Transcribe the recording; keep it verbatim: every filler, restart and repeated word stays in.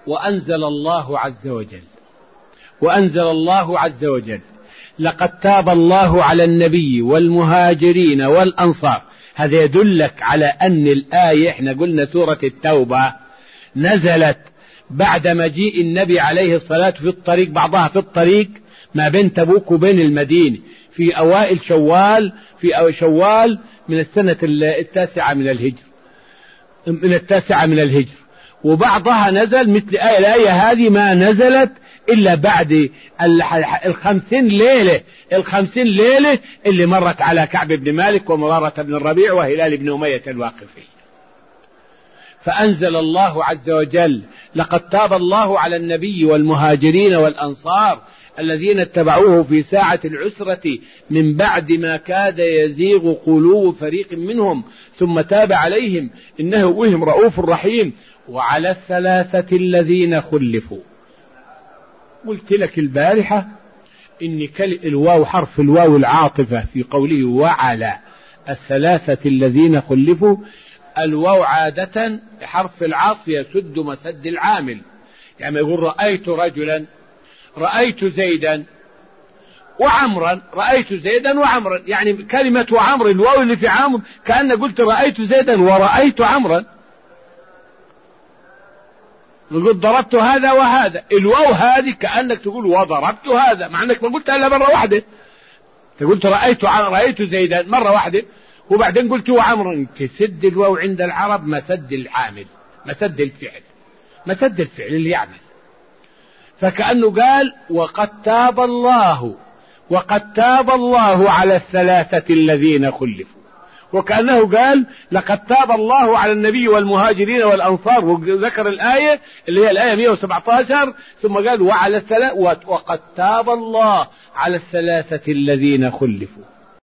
وأنزل الله عز وجل وأنزل الله عز وجل لقد تاب الله على النبي والمهاجرين والأنصار. هذا يدلك على أن الآية، احنا قلنا سورة التوبة نزلت بعد مجيء النبي عليه الصلاة في الطريق، بعضها في الطريق ما بين تبوك وبين المدينة في أوائل شوال، في أوائل شوال من السنة التاسعة من الهجر من التاسعة من الهجر وبعضها نزل مثل آية الآية هذه ما نزلت إلا بعد الخمسين ليلة الخمسين ليلة اللي مرت على كعب بن مالك ومرارة بن الربيع وهلال بن أمية الواقفي. فأنزل الله عز وجل لقد تاب الله على النبي والمهاجرين والأنصار الذين اتبعوه في ساعة العسرة من بعد ما كاد يزيغ قلوب فريق منهم ثم تاب عليهم إنه بهم رؤوف رحيم. وعلى الثلاثة الذين خلفوا، قلت لك البارحة إن الواو حرف الواو العاطفة في قوله وعلى الثلاثة الذين خلفوا، الواو عادة حرف العطف يسد مسد العامل، يعني يقول رأيت رجلا، رأيت زيدا وعمرا، رأيت زيدا وعمرا، يعني كلمة وعمر الواو اللي في عمر كأن قلت رأيت زيدا ورأيت عمرا، نقول ضربت هذا وهذا، الواو هذه كأنك تقول وضربت هذا، مع أنك ما قلت إلا مرة واحدة، قلت رأيت رأيت زيدا مرة واحدة وبعدين قلت وعمرا. تسد الواو عند العرب مسد العامل، مسد الفعل، مسد الفعل اللي يعمل. فكأنه قال وقد تاب الله وقد تاب الله على الثلاثة الذين خلفوا، وكأنه قال لقد تاب الله على النبي والمهاجرين والأنصار، وذكر الآية اللي هي الآية مئة وسبعة عشر ثم قال وعلى الثلاثة وقد تاب الله على الثلاثة الذين خلفوا.